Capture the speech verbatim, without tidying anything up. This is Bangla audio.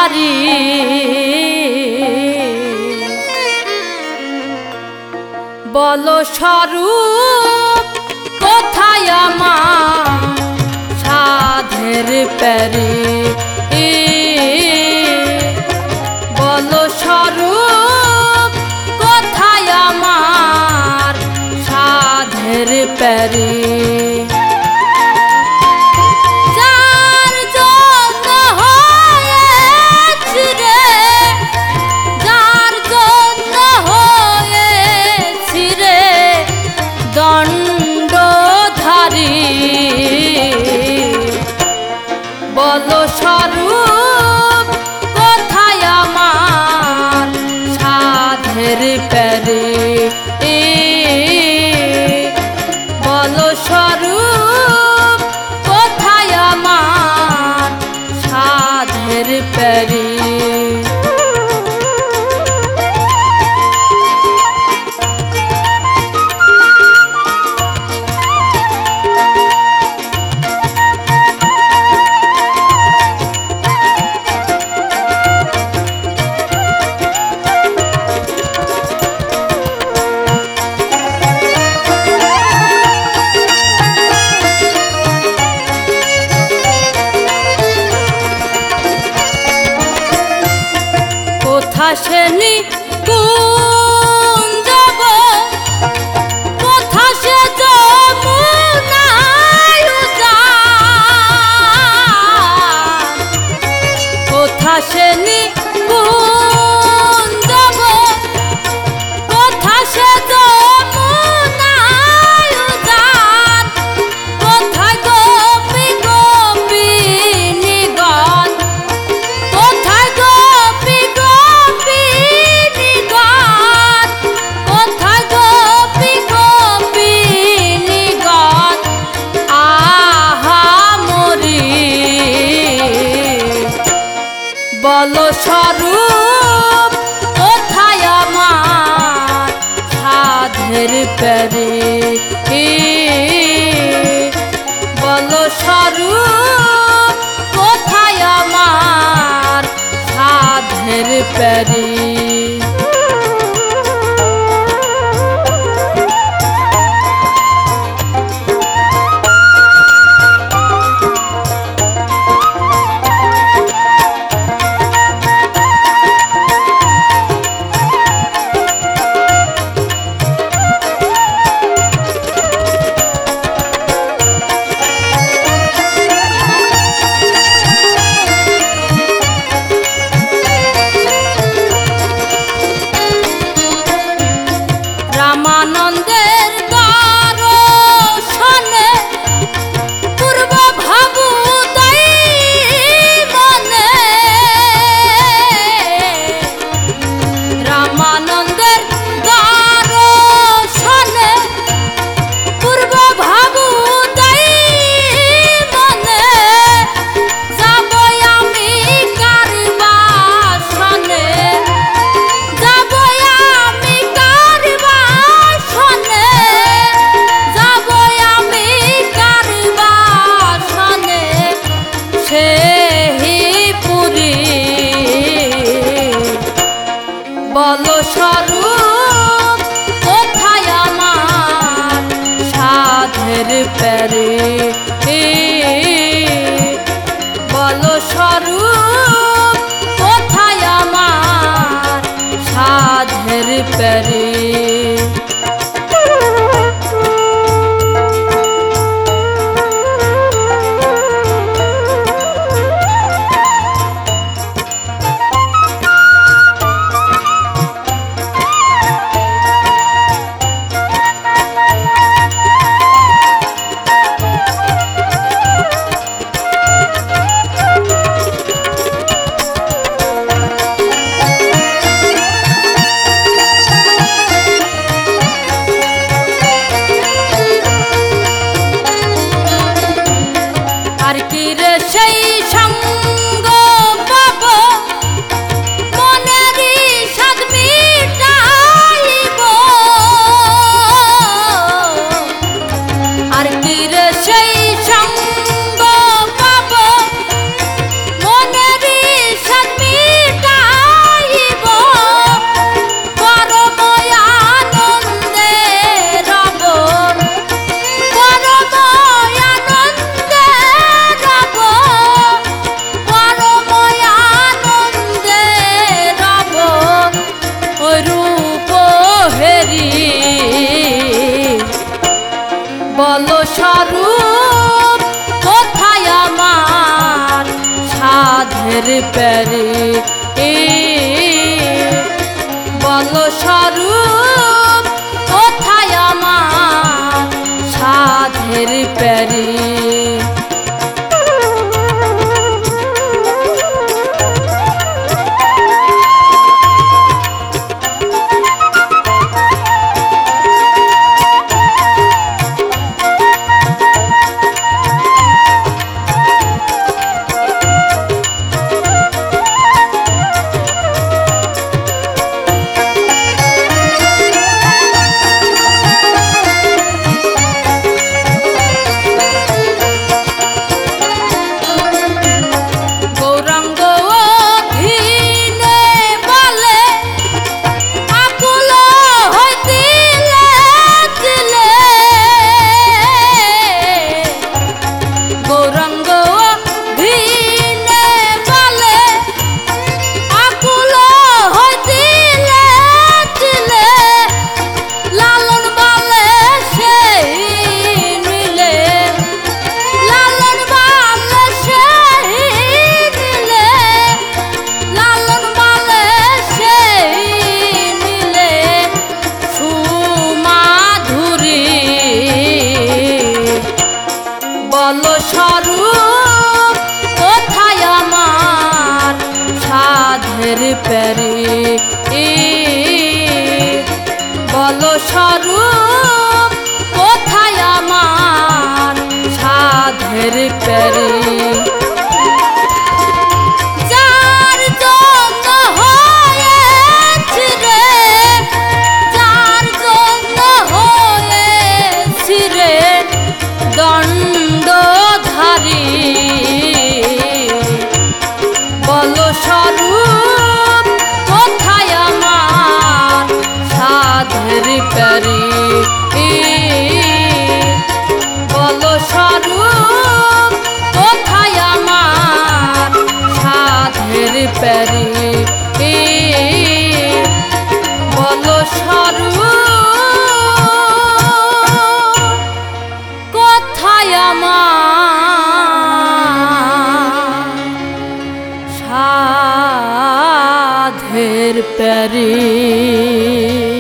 ধারি বলো স্বরূপ কোথায় আমার সাধের প্যারে বলো স্বরূপ কোথায় আমার সাধের প্যারে বলো স্বরূপ কোথায় আমার সাধের প্যারে বলো স্বরূপ কোথায় আমার সাধের প্যারে কোথাসেনি কোন যাব কোথাসে যমুনায় যান কোথাসেনি কোন যাব কোথাসে যমুনায় যান কোথায় গোপী গোপিনী গান কোথায় গোপী বলো স্বরূপ কোথায় আমার সাধের প্যারে বলো স্বরূপ কোথায় আমার সাধের প্যারে রামানন্দের দর্শনে পূর্ব ভাবুদয় মনে রামানন্দের দর্শনে পূর্ব ভাবুদয় মনে যাব আমি কার বাসনে যাব আমি কার বলো স্বরূপ কোথায় আমার সাধের প্যারে বলো স্বরূপ কোথায় আমার সাধের প্যারে সঙ্গ পাবো মনেরই স্বাদ সাধের প্যারে এ বলো স্বরূপ কোথায় আমার সাধের প্যারে। বলো স্বরূপ কোথায় আমার সাধের প্যারে এ বলো স্বরূপ কোথায় আমার সাধের প্যারে। বলো স্বরূপ কোথায় আমার সাধের প্যারে এ বলো স্বরূপ কোথায় আমার সাধের প্যারে এ বলো স্বরূপ কোথায় আমার সাধের প্যারে।